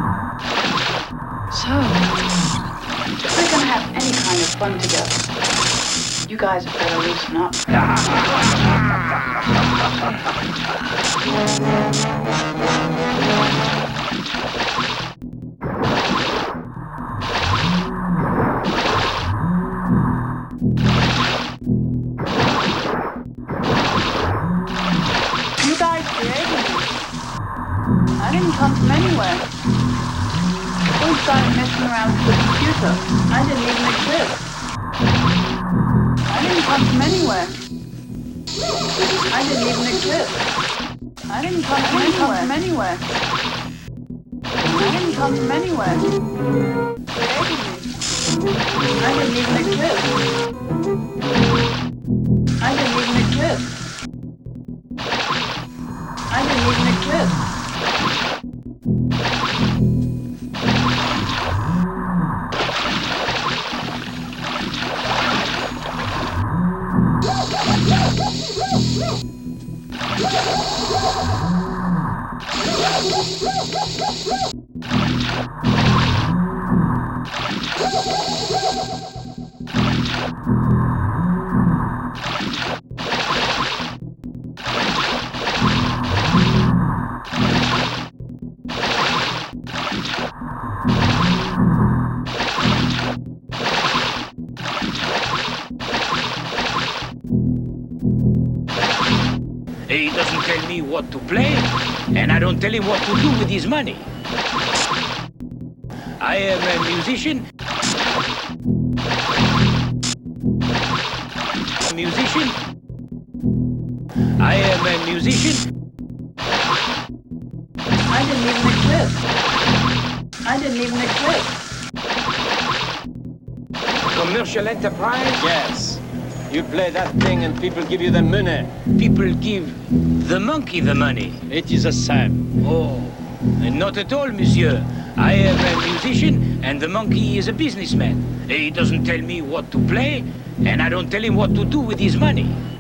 So, if we're gonna have any kind of fun together, you guys have better loosen up. You guys created me. I didn't come from anywhere. We started messing around with the computer. I didn't even exist. I didn't come from anywhere. I didn't even exist. I didn't come from anywhere. I didn't come from anywhere. Created me. I didn't even exist. I didn't even exist. I didn't even exist. He doesn't tell me what to play, and I don't tell him what to do with his money. I am a musician. I am a musician. I didn't even exist. I didn't even exist. Commercial enterprise? Yes. You play that thing and people give you the money. People give the monkey the money. It is the same. Oh, not at all, monsieur. I am a musician and the monkey is a businessman. He doesn't tell me what to play and I don't tell him what to do with his money.